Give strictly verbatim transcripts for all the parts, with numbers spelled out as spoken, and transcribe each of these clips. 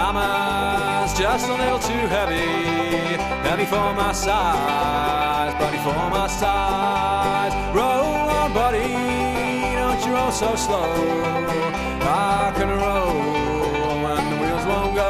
hammer's just a little too heavy. Heavy for my size, buddy, for my size. Roll on, buddy, don't you roll so slow. I can roll when the wheels won't go.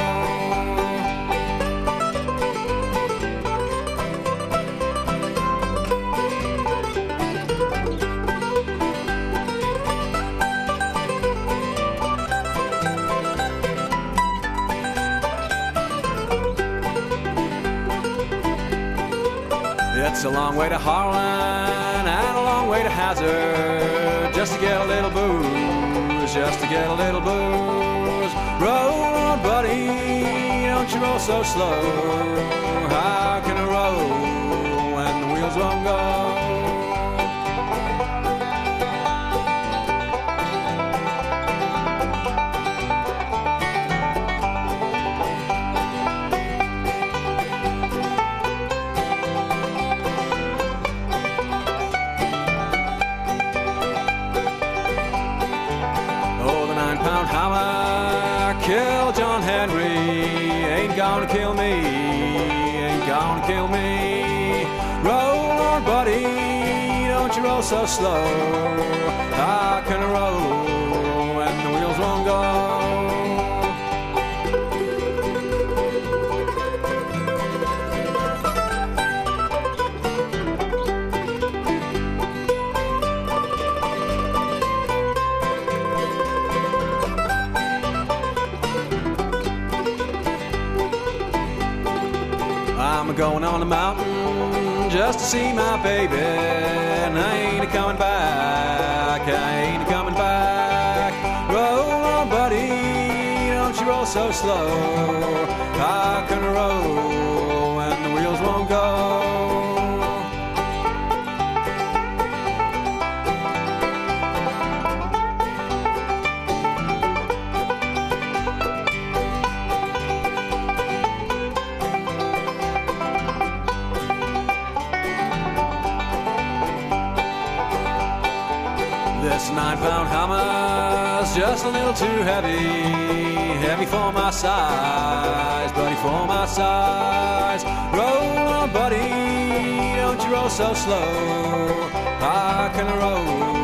It's a long way to Harlan and a long way to Hazard, just to get a little booze, just to get a little booze. Roll on, buddy, don't you roll so slow. How can I roll when the wheels won't go? Hammer kill John Henry, ain't gonna kill me, ain't gonna kill me. Roll on, buddy, don't you roll so slow. How can I roll when the wheels won't go? I'm going on the mountain just to see my baby, and I ain't coming back, I ain't coming back. Roll on, buddy, don't you roll so slow. How can I roll when the wheels won't go? This nine-pound hammer's just a little too heavy, heavy for my size, buddy, for my size. Roll on, buddy, don't you roll so slow. How can I roll